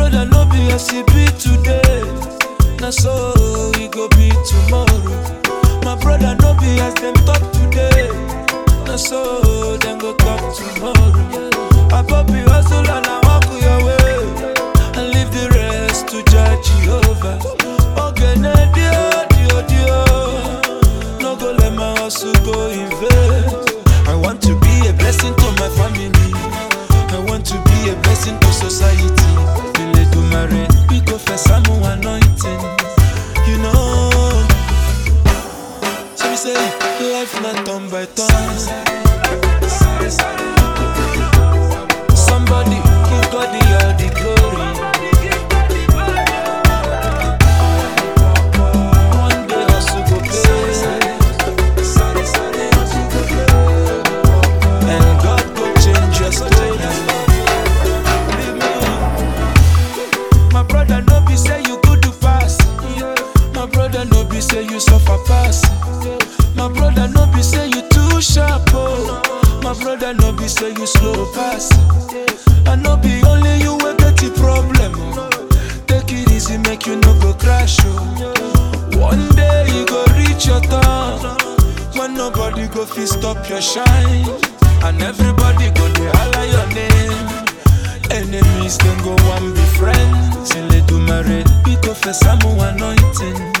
brother no be as he be today, na so he go be tomorrow. My brother no be as them talk today, na so them go talk tomorrow. I pop you hustle and I walk your way, and leave the rest to judge Jehovah. Okay, na dio, no go let my hustle go in vain. I want to be a blessing to my family. I want to be a blessing to society. Bele do marry, we go for some anointing. You know, so we say life not turn by turn. Somebody give God all the glory. One day hustle go pay, and God go change your story. My brother no be say you good to pass. My brother no be say you suffer pass. My brother no be say you too sharp. Oh. My brother no be say you slow pass. I no be only you will get the problem. Oh. Take it easy, make you no go crash. Oh. One day you go reach your turn, when nobody go fit stop your shine, and everybody go dey holler your name. Enemies can go and be friends. Till they do marry, we go for some anointing.